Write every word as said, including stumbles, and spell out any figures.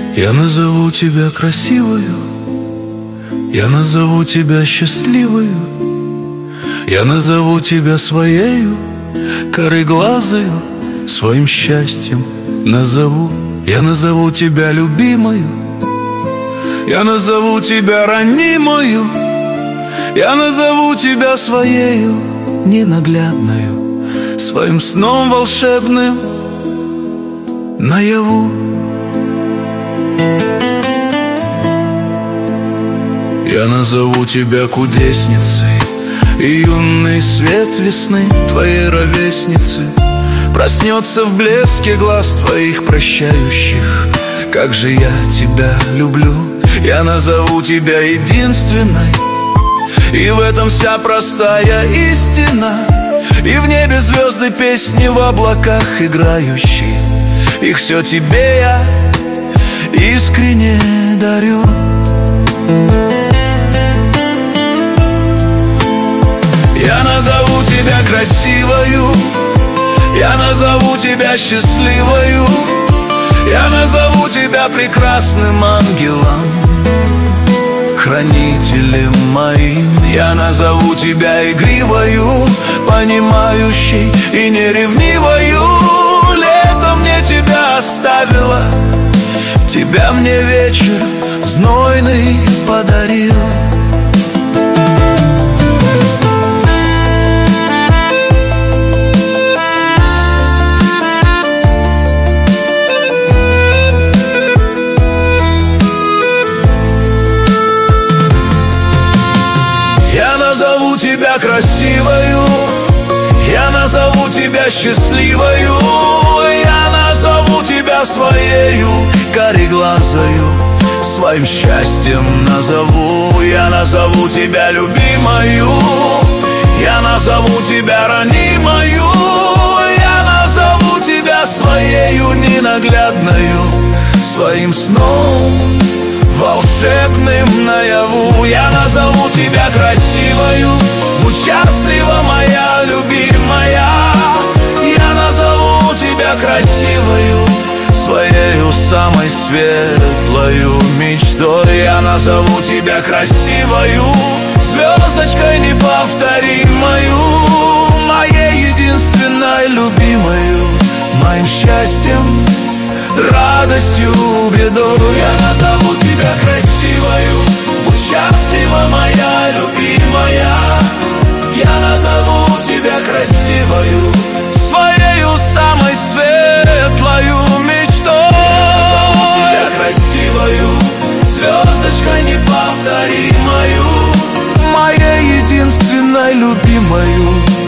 Я назову тебя красивою, я назову тебя счастливою, я назову тебя своею, кореглазою, своим счастьем назову. Я назову тебя любимою, я назову тебя ранимою, я назову тебя своею ненаглядною, своим сном волшебным наяву. Я назову тебя кудесницей, и юный свет весны твоей ровесницы проснется в блеске глаз твоих прощающих. Как же я тебя люблю. Я назову тебя единственной, и в этом вся простая истина. И в небе звезды песни в облаках играющие, их все тебе я искренне дарю. Я назову тебя красивою, я назову тебя счастливою, я назову тебя прекрасным ангелом, хранителем моим. Я назову тебя игривою, понимающей и неревнивою. Лето мне тебя оставило, тебя мне вечер знойный подарил. Я назову тебя красивою, я назову тебя счастливою, я назову тебя своею кореглазою, своим счастьем назову. Я назову тебя любимою, я назову тебя ранимою, я назову тебя своею ненаглядною, своим сном волшебным наяву. Я назову тебя красивою, будь счастлива, моя любимая. Я назову тебя красивою, своею самой светлою мечтой. Я назову тебя красивою, звездочкой неповторимою, моей единственной любимою, моим счастьем, радостью, бедой. Я назову тебя красивою, будь счастлива, моя любимая. Я назову тебя красивою, своею самой светлою мечтой. Я назову тебя красивою, звездочкой неповторимою, моей единственной любимою,